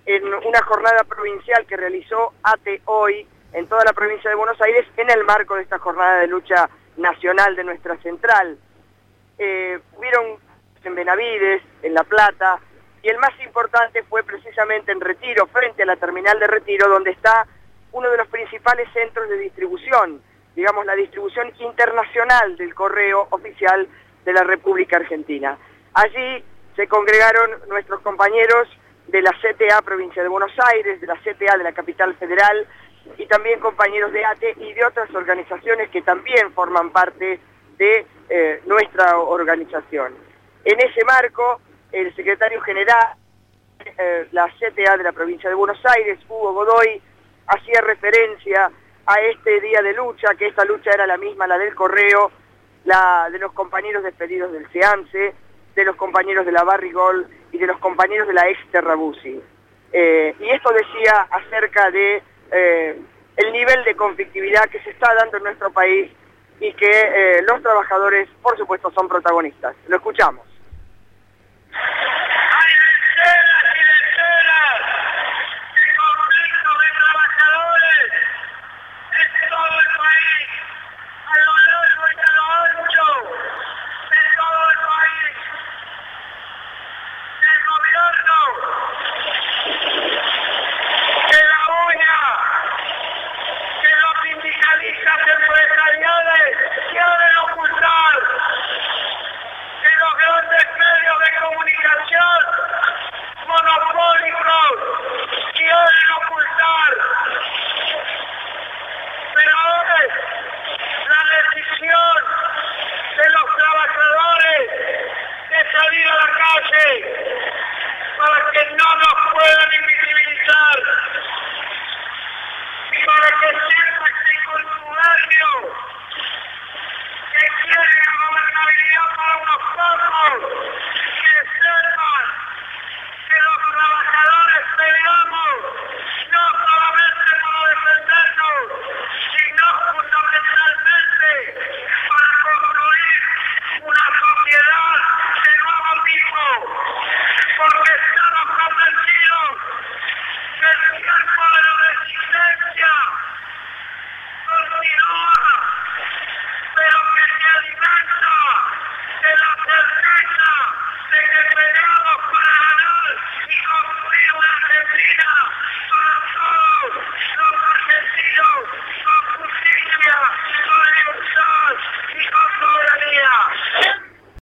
en una jornada provincial que realizó ATE hoy en toda la provincia de Buenos Aires en el marco de esta jornada de lucha nacional de nuestra central. Hubieron en Benavides, en La Plata, y el más importante fue precisamente en Retiro, frente a la terminal de Retiro, donde está uno de los principales centros de distribución, digamos la distribución internacional del correo oficial de la República Argentina. Allí se congregaron nuestros compañeros de la CTA Provincia de Buenos Aires, de la CTA de la Capital Federal, y también compañeros de ATE y de otras organizaciones que también forman parte de nuestra organización. En ese marco, el secretario general la CTA de la Provincia de Buenos Aires, Hugo Godoy, hacía referencia a este día de lucha, que esta lucha era la misma, la del correo, la de los compañeros despedidos del SEANSE, de los compañeros de la Barrigol y de los compañeros de la ex Terrabusi. Y esto decía acerca de el nivel de conflictividad que se está dando en nuestro país y que los trabajadores, por supuesto, son protagonistas. Lo escuchamos.